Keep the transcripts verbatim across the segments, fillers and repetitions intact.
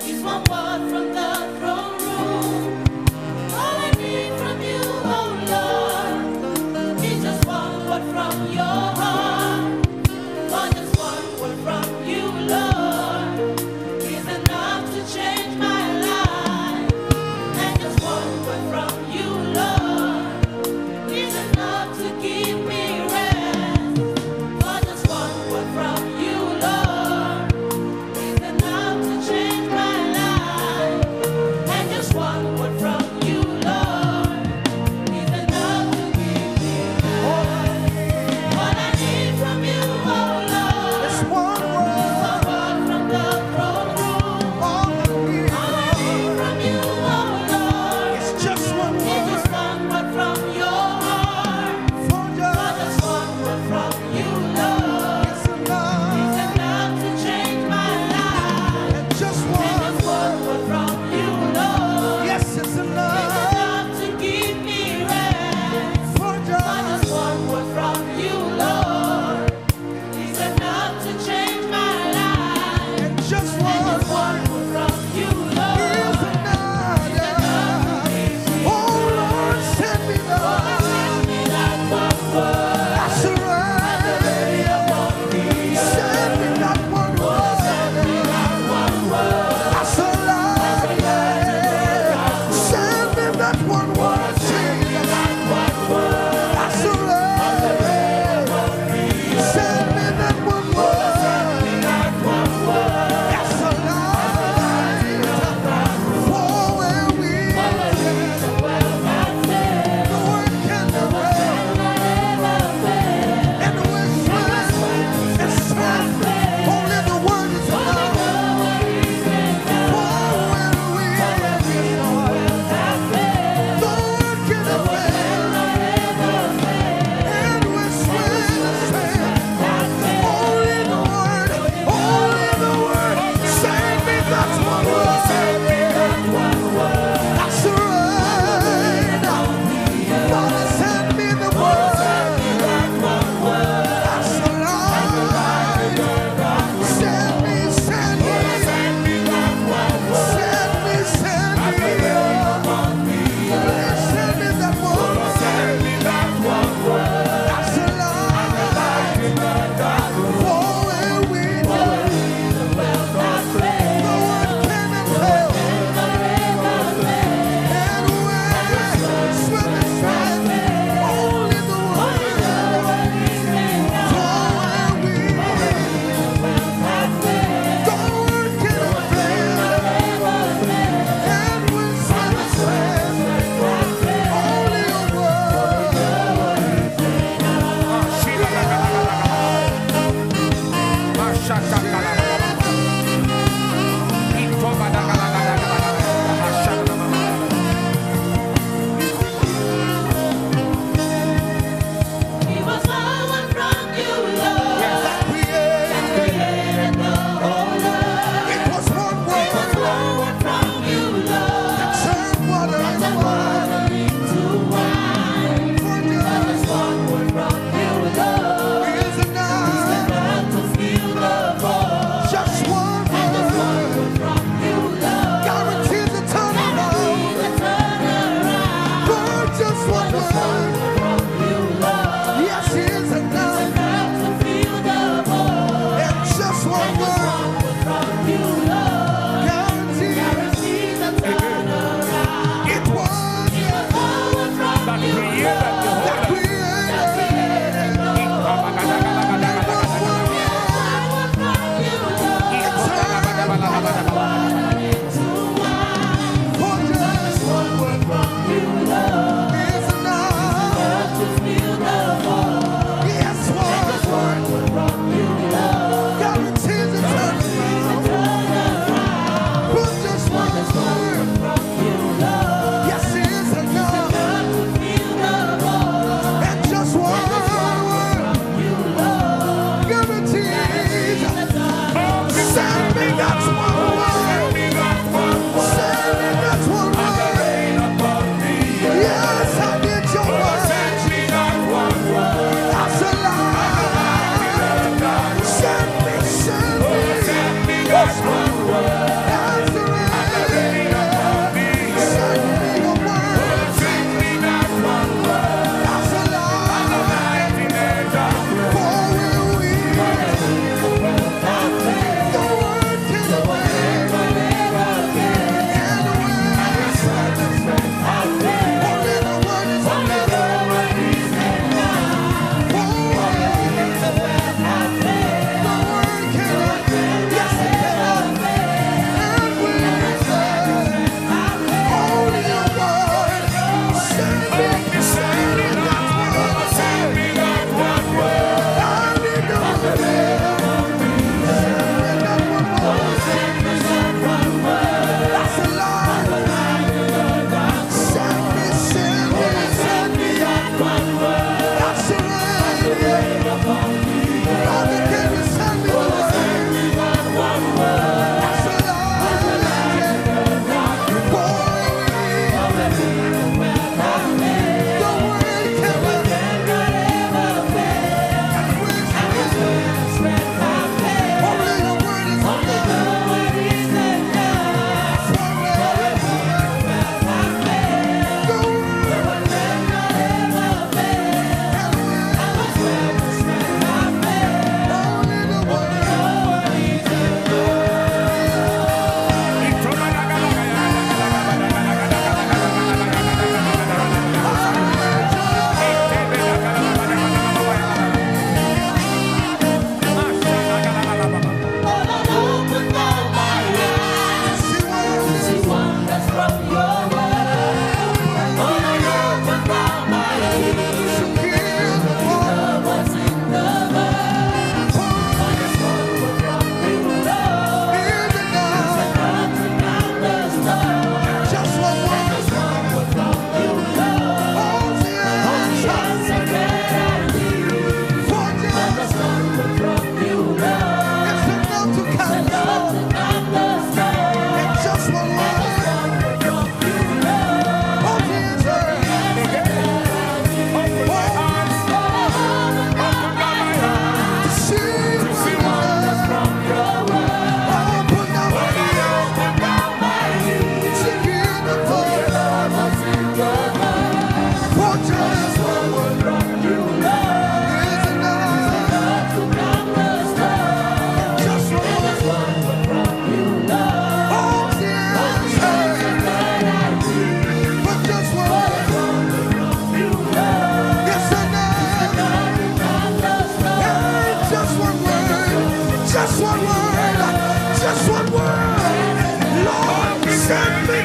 From you, Lord, is enough to change my life.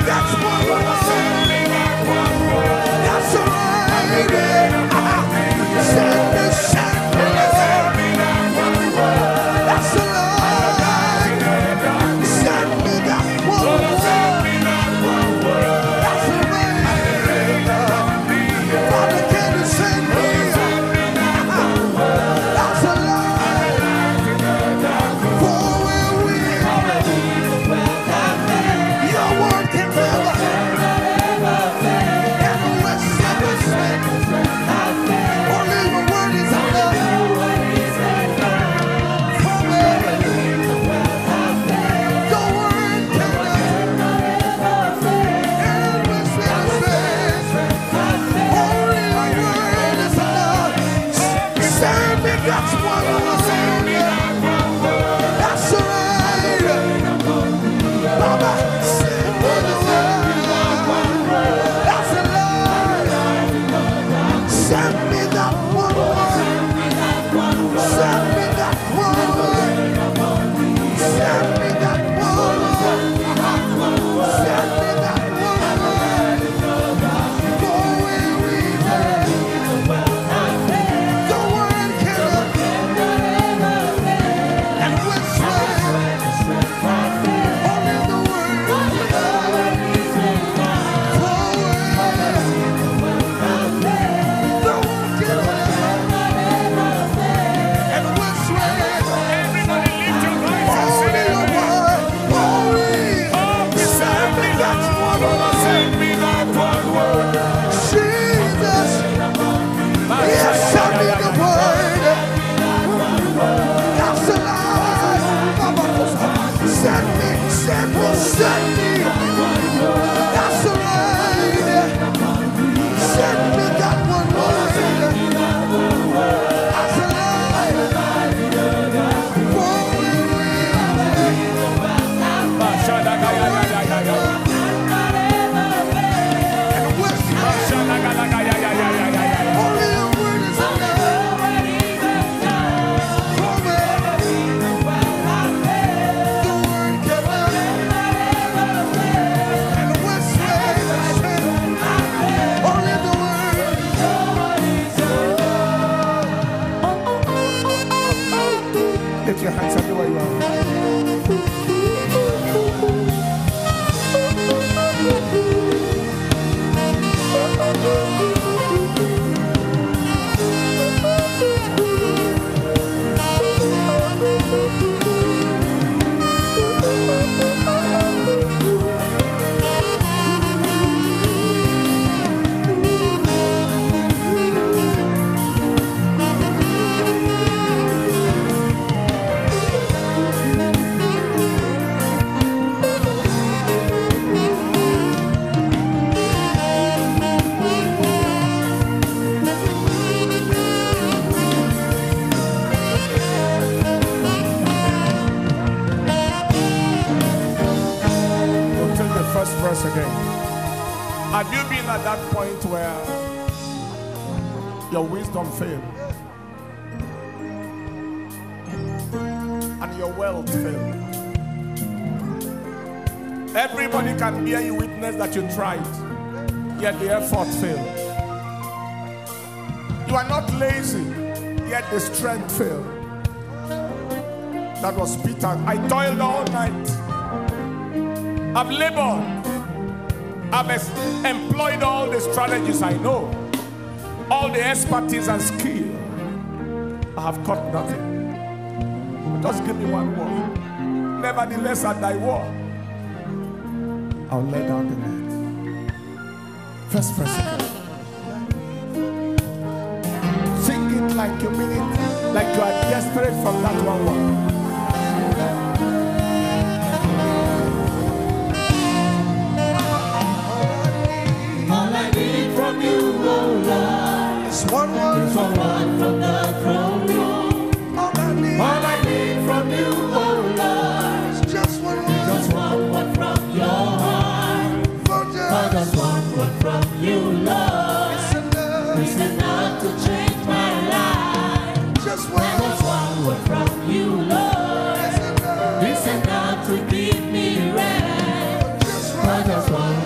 that's one word. That's all right. Send me, send me. That's all right. Send me that one word. That's all right. Father, can you send me? That's all right. For where we are, your word can never ever rest in us. Only the word is enough. For where your word can never ever rest in us. Only your word is enough. Send me God's one word. That's all right. Baba, send me the word. That's all right. Send me that one word. Send me that one word. Send me that one word. Send me that one word. For where we are, the word cannot and will stand. Only the word for where the word cannot and will stand. Everybody lift your voice and Only sing. the word, only send me that one word. Send me that one word. Jesus, yes, send me the word. That's alive. Send me, send me, send me. That's alive. Send me that one word. That's alive. For we and whisper. Only the word is enough. For me, the word cannot and whisper. Only the word. Lift your hands everywhere you are. We'll take the first verse again. Have you been at that point where your wisdom failed and your wealth failed? Everybody can bear you witness that you tried, yet the effort failed. You are not lazy, yet the strength failed. That was Peter. I toiled all night. I've labored. I've es- employed all the strategies I know, all the expertise and skill. I have caught nothing. Just give me one word. Nevertheless, at thy word, I'll lay down the net. First verse again. Sing it like you mean it, like you are desperate from that one word. All I need from you, oh Lord, It's one word. is one word from the throne room. All I need. All I need from you, oh Lord, It's just one word. just one word from your heart. For For just just one word from you, Lord, it's enough. is enough to change my life. Just For one just one word from you, Lord, it's enough. is enough to give me rest. Just For one just one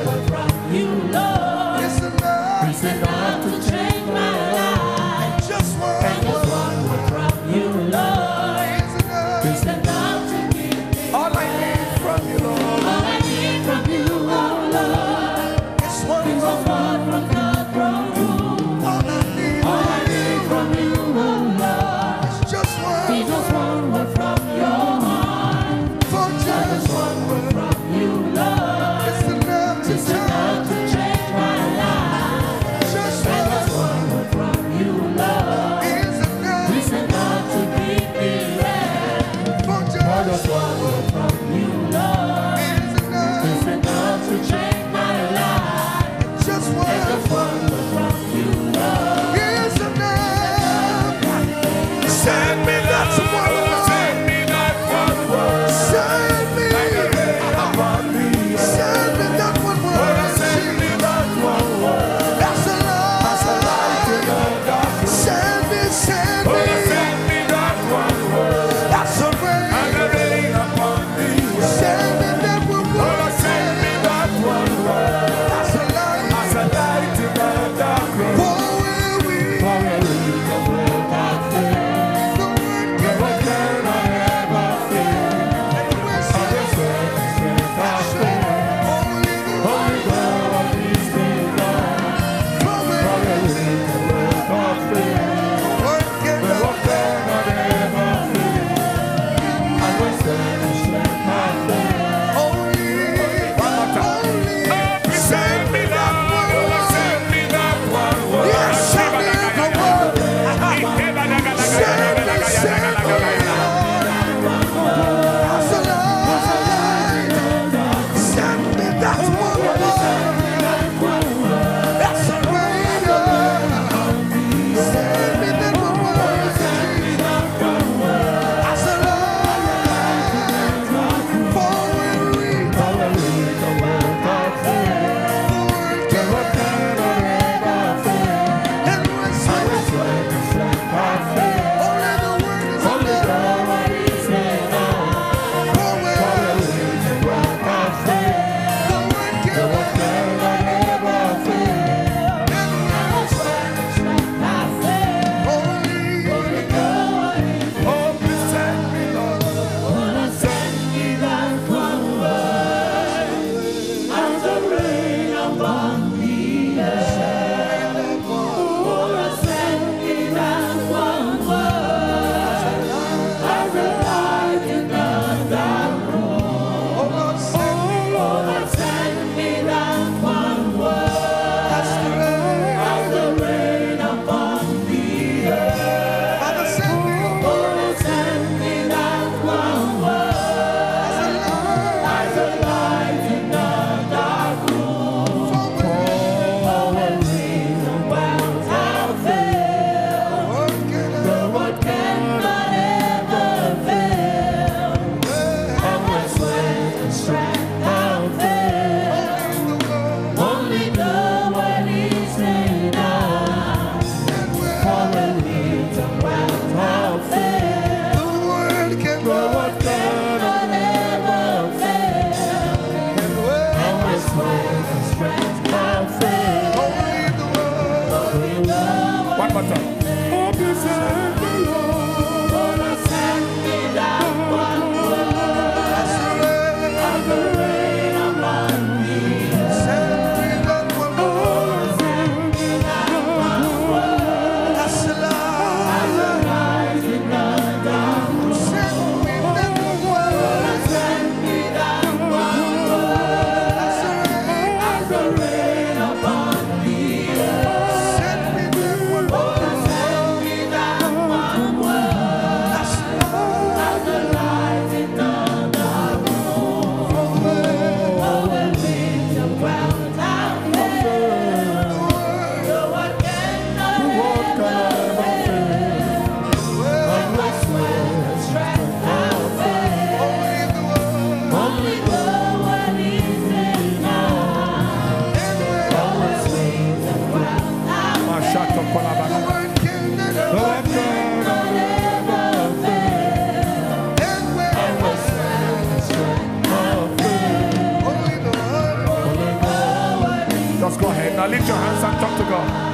lift your hands and talk to God.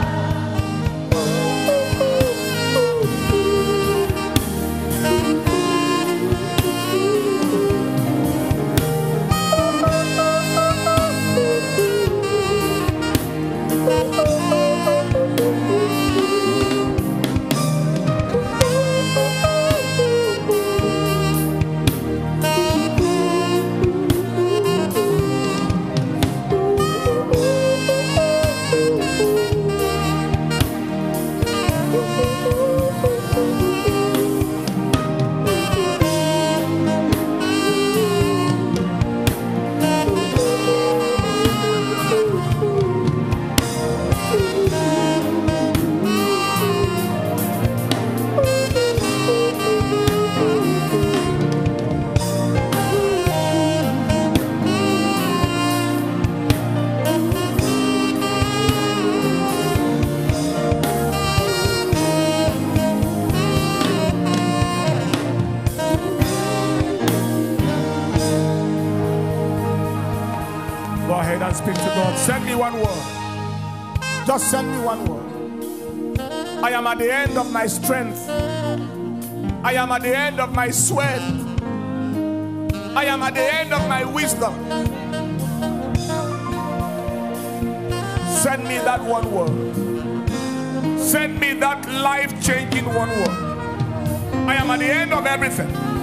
Go ahead and speak to God. Send me one word. Just send me one word. I am at the end of my strength. I am at the end of my sweat. I am at the end of my wisdom. Send me that one word. Send me that life-changing one word. I am at the end of everything.